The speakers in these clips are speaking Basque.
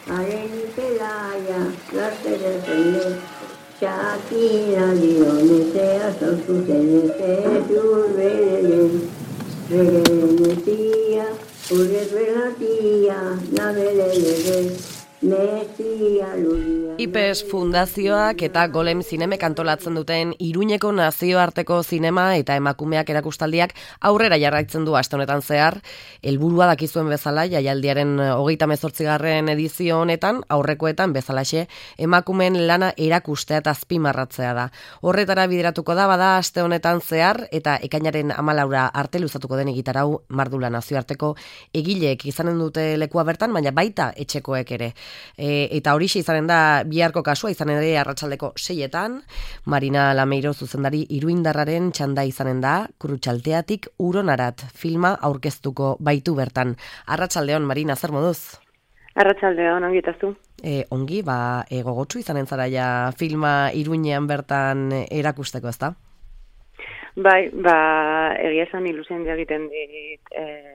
Arenitelaia, lasterezene, Shakira dionetea, sauzuzenete, zurberelen, regenetia, urrezbelatia, nabelelege, nesia luria. IPES Fundazioak eta Golem Zinemek antolatzen duten Iruñeko nazioarteko zinema eta emakumeak erakustaldiak aurrera jarraitzen du aste honetan zehar. Helburua dakizuen bezala, jaialdiaren 38. edizio honetan, aurrekoetan bezalaxe, emakumeen lana erakustea eta azpimarratzea da. Horretara bideratuko da bada aste honetan zehar eta ekainaren 14 arte luzatuko den egitarau Mardula nazioarteko egileek izanen dute lekua bertan, baina baita etxekoek ere. Eta horixe izanen da biharko kasua, izan ere arratsaldeko 6etan, Marina Lameiro zuzendari iruindarraren txanda izanen da, Krutxalteatik Uronarat filma aurkeztuko baitu bertan. Arratsaldeon, Marina, zer moduz? Arratsaldeon, ongi itazu. Ongi, gogotsu izanen zara ja filma Iruinean bertan erakusteko, ezta? Bai, egia esan ilusioa egiten dit,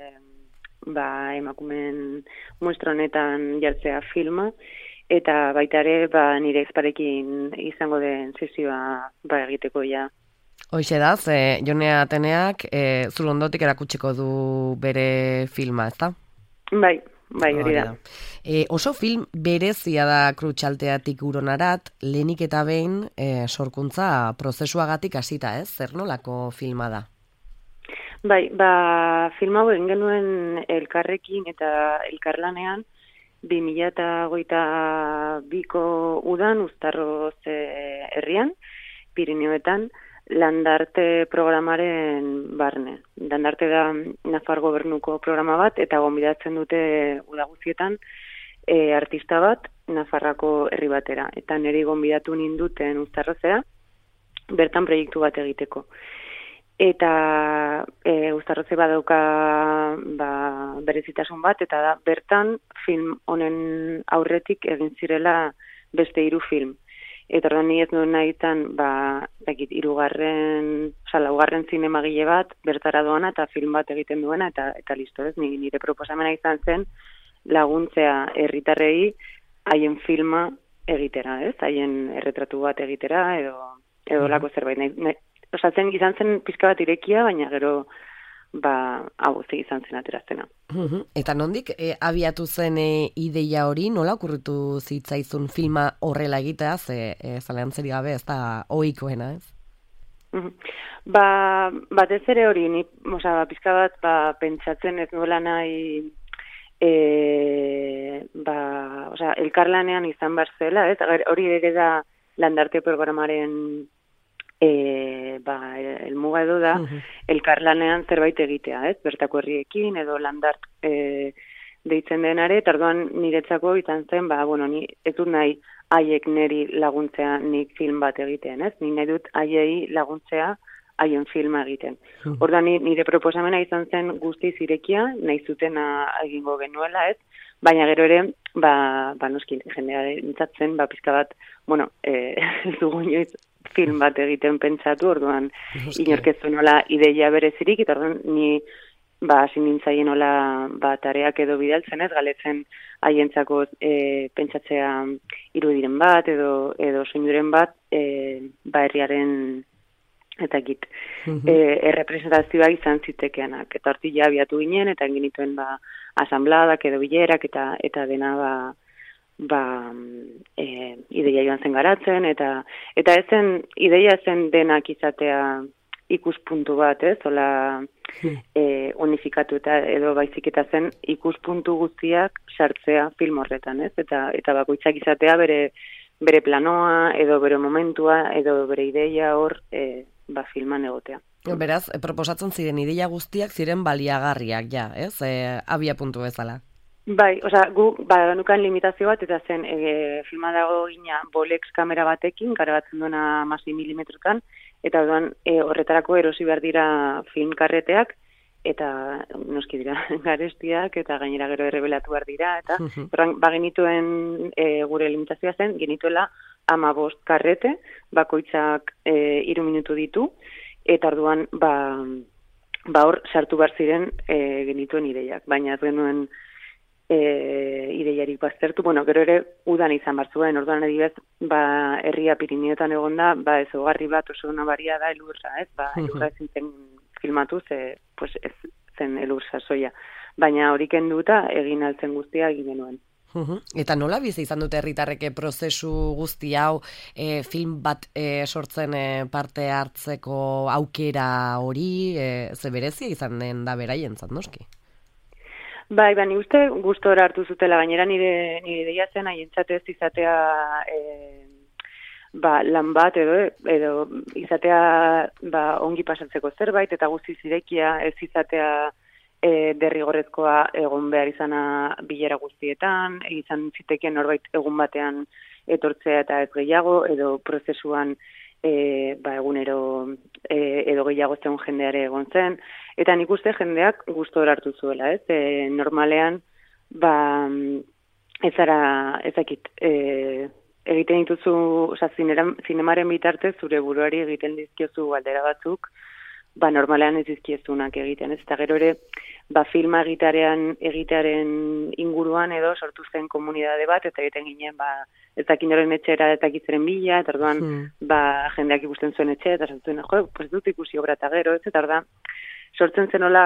emakumeen muestra honetan jartzea filma, eta baita ere nire exparekin izango den sesioa egiteko ja. Hoixe da, Jone Ateneak zulondotik erakutsiko du bere filma, ezta? Bai, hori da. Oso film berezia da Krutxalteatik Uronarat, lehenik eta behin sorkuntza prozesuagatik hasita, ez? Zer nolako filma da? Bai, film hau egin genuen elkarrekin eta elkarlanean 2022ko udan Uztarroz herrian, Pirineoetan, Landarte programaren barne. Landarte da Nafar gobernuko programa bat, eta gonbidatzen dute uda guztietan artista bat Nafarrako herri batera. Eta niri gonbidatu ninduten Uztarrozera, bertan proiektu bat egiteko. Eta Uztarroze badauka berezitasun bat, eta da bertan film honen aurretik egin zirela beste 3 film. Eta orduan ni ez nuen nahi izan, laugarren zinemagile bat bertara doana eta film bat egiten duena, eta listo ez, nire proposamena izan zen laguntzea herritarrei haien filma egitera, ez? Haien erretratu bat egitera edo lako zerbait. Osatzen izan zen pizka bat irekia, baina gero hau izan zen ateraztena. Eta nondik abiatu zen ideia hori, nola okurritu zitzaizun filma horrela egitea, zalantzeri gabe ez da ohikoena, ez? Batez ere hori, pizka bat pentsatzen ez nuela nahi elkarlanean izan behar zela, ez? Hori ere da Landarte programaren helmuga edo da, elkarlanean zerbait egitea, ez? Bertako herriekin edo landart deitzen denare, eta orduan niretzako izan zen, ni ez dut nahi haiek niri laguntzea nik film bat egiten, ez? Ni nahi dut haiei laguntzea haien filma egiten. Orduan nire proposamena izan zen guztiz irekia, nahi zutena egingo genuela, ez? Baina gero ere, noski jendea entzatzen, pizka bat, ez dugu inoiz film bat egiten pentsatu, orduan inorkezu nola ideia berezirik, eta orduan ni hasi nintzaien nola tareak edo bidaltzen ez, galetzen haientzako pentsatzea irudiren bat edo soinuren bat herriaren eta errepresentazioa izan zitekeanak. Eta hortik ja abiatu ginen, eta genituen asambladak edo bilerak eta dena ideia joan zen garatzen, eta ideia zen denak izatea ikuspuntu bat, ez? Ola unifikatu edo baizik eta zen ikuspuntu guztiak sartzea film horretan, ez? Eta bakoitzak izatea bere planoa, edo bere momentua, edo bere ideia hor filman egotea. Beraz, proposatzen ziren ideia guztiak ziren baliagarriak, ja, ez? Abia puntu bezala. Bai, gu nukan limitazio bat, eta zen filma dago gina Bolex kamera batekin, garabatzen duena 6 milimetrotan, eta horretarako erosi behar dira filmkarreteak, eta noski dira garestiak, eta gainera gero errebelatu behar dira, eta genituen gure limitazioa zen, genituela 15 karrete, bakoitzak 3 minutu ditu, eta orduan hor sartu behar ziren genituen ideiak, baina ez genuen ideiarik baztertu. Bueno, gero ere udan izan bar zuen, orduan adibidez, herria Pirineotan egonda, ezaugarri bat oso nabaria da elurra, ez? Elurra ezin zen filmatu, pues ez zen elur sasoia. Baina hori kenduta egin altzen guztia egin genuen. Eta nola bizi izan dute herritarrek prozesu guzti hau film bat sortzen parte hartzeko aukera hori, ze berezia izan den da beraientzat, noski? Bai, ni uste gustora hartu zutela, gainera nire ideia zen haientzat ez izatea lan bat edo izatea ongi pasatzeko zerbait eta guztiz irekia, ez izatea derrigorrezkoa egon behar izana bilera guztietan, izan zitekien norbait egun batean etortzea eta ez gehiago, edo prozesuan egunero edo gehiago zen jendeare egon zen, eta nik uste jendeak gustora hartu zuela, ez? Normalean, egiten dituzu, zinemaren bitartez, zure buruari egiten dizkiozu galdera batzuk, normalean ez dizkiezunak egiten, ez? Eta gero ere, filma egitearen inguruan edo sortu zen komunidade bat, eta egiten ginen, ez dakin horren etxera eta gitzeren bila, eta orduan, jendeak ikusten zuen etxe, eta sortu zuen, pues dut ikusi obra eta gero, ez? Eta orduan, sortzen zenola,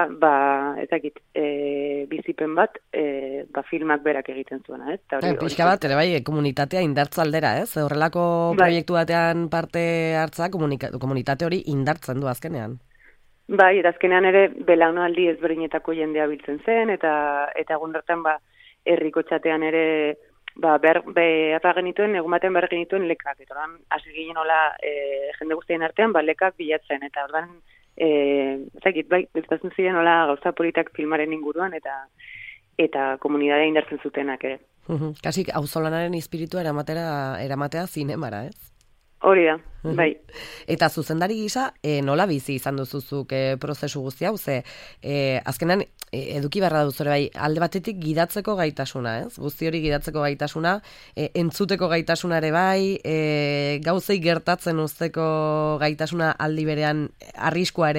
bizipen bat, filmak berak egiten zuena, ez? Pixka bat, ere bai, komunitatea indartza aldera, ez? Horrelako proiektu batean parte hartza, komunitate hori indartzen du azkenean. Bai, eta azkenean ere belaunaldi ezberdinetako jendea biltzen zen, eta egun horretan herriko txatean ere apa genituen, egun batean behar genituen lekak. Eta ordan, hasi ginen hola jende guztien artean, lekak bilatzen. Eta ordan, biltatzen ziren hola gauza politak filmaren inguruan, eta komunidadea indartzen zutenak ere. Kasik auzolanaren espiritua eramatea zinemara, ez? Hori da, bai. Eta zuzendari gisa, nola bizi izan duzuzuk prozesu guzti hau, ze azkenan eduki beharra duzure bai, alde batetik gidatzeko gaitasuna, ez? Guzti hori gidatzeko gaitasuna, entzuteko gaitasuna ere bai, gauzei gertatzen uzteko gaitasuna aldi berean arriskua ere